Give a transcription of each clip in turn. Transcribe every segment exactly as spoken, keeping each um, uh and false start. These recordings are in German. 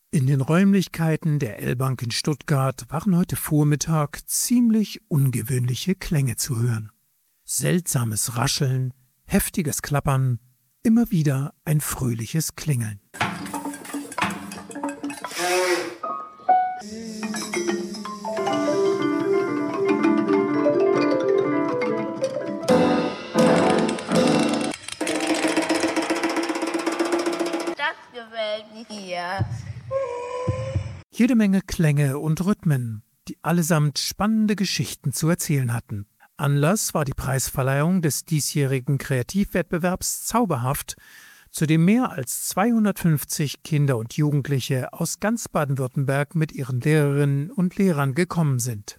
In den Räumlichkeiten der L-Bank in Stuttgart waren heute Vormittag ziemlich ungewöhnliche Klänge zu hören. Seltsames Rascheln, heftiges Klappern, immer wieder ein fröhliches Klingeln. Das gefällt mir. Jede Menge Klänge und Rhythmen, die allesamt spannende Geschichten zu erzählen hatten. Anlass war die Preisverleihung des diesjährigen Kreativwettbewerbs Zauberhaft, zu dem mehr als zweihundertfünfzig Kinder und Jugendliche aus ganz Baden-Württemberg mit ihren Lehrerinnen und Lehrern gekommen sind.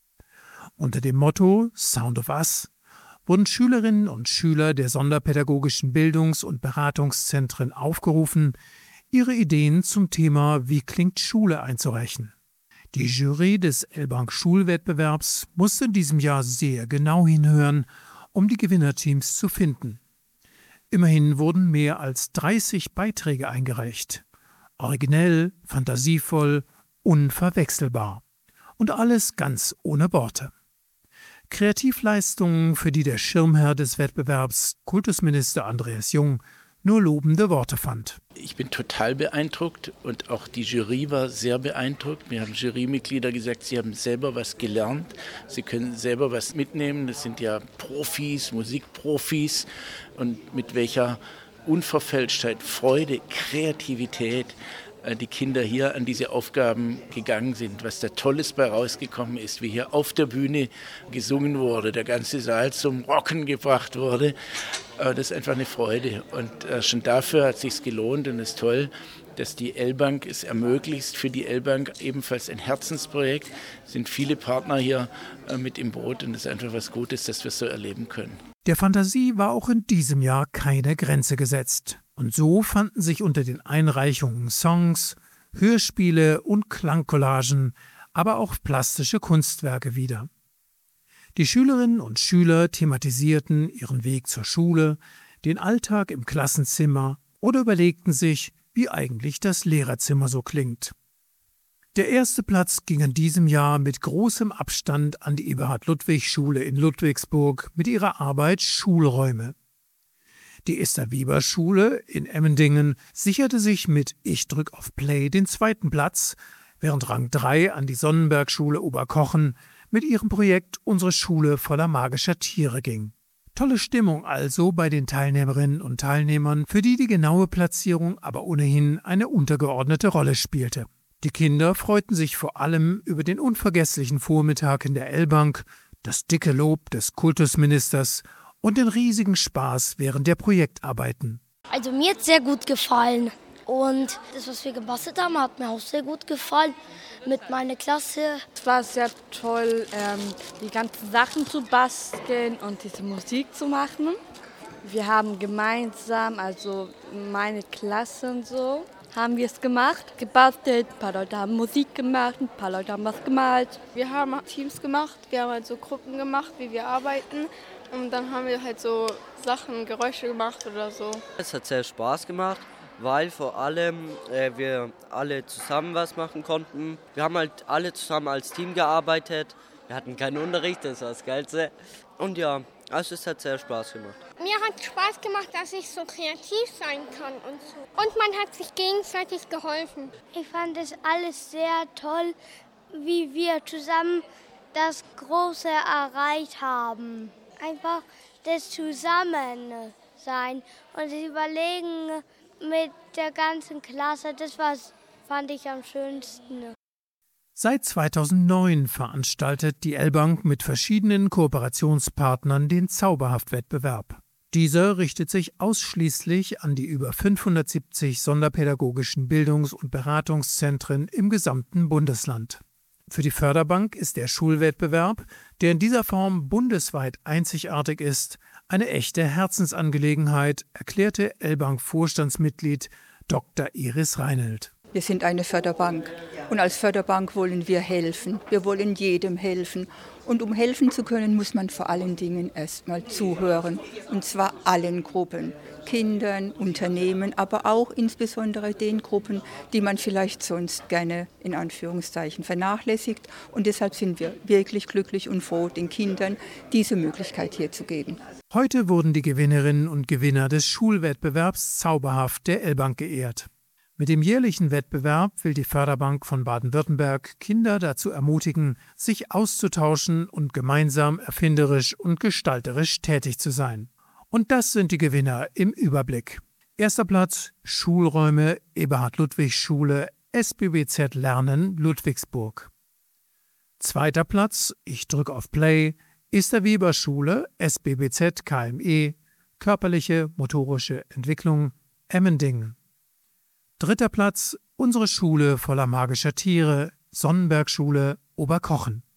Unter dem Motto Sound of Us wurden Schülerinnen und Schüler der sonderpädagogischen Bildungs- und Beratungszentren aufgerufen, ihre Ideen zum Thema Wie klingt Schule einzureichen. Die Jury des L-Bank Schulwettbewerbs musste in diesem Jahr sehr genau hinhören, um die Gewinnerteams zu finden. Immerhin wurden mehr als dreißig Beiträge eingereicht. Originell, fantasievoll, unverwechselbar. Und alles ganz ohne Worte. Kreativleistungen, für die der Schirmherr des Wettbewerbs, Kultusminister Andreas Jung, nur lobende Worte fand. Ich bin total beeindruckt und auch die Jury war sehr beeindruckt. Mir haben Jurymitglieder gesagt, sie haben selber was gelernt, sie können selber was mitnehmen. Das sind ja Profis, Musikprofis und mit welcher Unverfälschtheit, Freude, Kreativität die Kinder hier an diese Aufgaben gegangen sind. Was da Tolles bei rausgekommen ist, wie hier auf der Bühne gesungen wurde, der ganze Saal zum Rocken gebracht wurde. Das ist einfach eine Freude und schon dafür hat es sich gelohnt und es ist toll, dass die L-Bank es ermöglicht. Für die L-Bank ebenfalls ein Herzensprojekt, es sind viele Partner hier mit im Boot und es ist einfach was Gutes, dass wir es so erleben können. Der Fantasie war auch in diesem Jahr keine Grenze gesetzt. Und so fanden sich unter den Einreichungen Songs, Hörspiele und Klangcollagen, aber auch plastische Kunstwerke wieder. Die Schülerinnen und Schüler thematisierten ihren Weg zur Schule, den Alltag im Klassenzimmer oder überlegten sich, wie eigentlich das Lehrerzimmer so klingt. Der erste Platz ging in diesem Jahr mit großem Abstand an die Eberhard-Ludwig-Schule in Ludwigsburg mit ihrer Arbeit Schulräume. Die Esther-Weber-Schule in Emmendingen sicherte sich mit Ich drück auf Play den zweiten Platz, während Rang drei an die Sonnenberg-Schule Oberkochen mit ihrem Projekt Unsere Schule voller magischer Tiere ging. Tolle Stimmung also bei den Teilnehmerinnen und Teilnehmern, für die die genaue Platzierung aber ohnehin eine untergeordnete Rolle spielte. Die Kinder freuten sich vor allem über den unvergesslichen Vormittag in der L-Bank, das dicke Lob des Kultusministers und den riesigen Spaß während der Projektarbeiten. Also mir hat es sehr gut gefallen und das, was wir gebastelt haben, hat mir auch sehr gut gefallen mit meiner Klasse. Es war sehr toll, ähm, die ganzen Sachen zu basteln und diese Musik zu machen. Wir haben gemeinsam, also meine Klasse und so, haben wir es gemacht, gebastelt. Ein paar Leute haben Musik gemacht, ein paar Leute haben was gemalt. Wir haben Teams gemacht, wir haben halt so Gruppen gemacht, wie wir arbeiten. Und dann haben wir halt so Sachen, Geräusche gemacht oder so. Es hat sehr Spaß gemacht, weil vor allem äh, wir alle zusammen was machen konnten. Wir haben halt alle zusammen als Team gearbeitet. Wir hatten keinen Unterricht, das war das Geilste. Und ja, also es hat sehr Spaß gemacht. Mir hat Spaß gemacht, dass ich so kreativ sein kann und so. Und man hat sich gegenseitig geholfen. Ich fand es alles sehr toll, wie wir zusammen das Große erreicht haben. Einfach das Zusammensein und das Überlegen mit der ganzen Klasse, das was fand ich am schönsten. Seit zweitausendneun veranstaltet die L-Bank mit verschiedenen Kooperationspartnern den Zauberhaft-Wettbewerb. Dieser richtet sich ausschließlich an die über fünfhundertsiebzig sonderpädagogischen Bildungs- und Beratungszentren im gesamten Bundesland. Für die Förderbank ist der Schulwettbewerb, der in dieser Form bundesweit einzigartig ist, eine echte Herzensangelegenheit, erklärte L-Bank-Vorstandsmitglied Doktor Iris Reinelt. Wir sind eine Förderbank Und als Förderbank wollen wir helfen. Wir wollen jedem helfen. Und um helfen zu können, muss man vor allen Dingen erstmal zuhören. Und zwar allen Gruppen. Kindern, Unternehmen, aber auch insbesondere den Gruppen, die man vielleicht sonst gerne in Anführungszeichen vernachlässigt. Und deshalb sind wir wirklich glücklich und froh, den Kindern diese Möglichkeit hier zu geben. Heute wurden die Gewinnerinnen und Gewinner des Schulwettbewerbs Zauberhaft der L-Bank geehrt. Mit dem jährlichen Wettbewerb will die Förderbank von Baden-Württemberg Kinder dazu ermutigen, sich auszutauschen und gemeinsam erfinderisch und gestalterisch tätig zu sein. Und das sind die Gewinner im Überblick. Erster Platz Schulräume Eberhard-Ludwigs-Schule S B B Z Lernen Ludwigsburg. Zweiter Platz, ich drücke auf Play, ist der Weber-Schule S B B Z K M E Körperliche Motorische Entwicklung Emmendingen. Dritter Platz, unsere Schule voller magischer Tiere, Sonnenberg-Schule Oberkochen.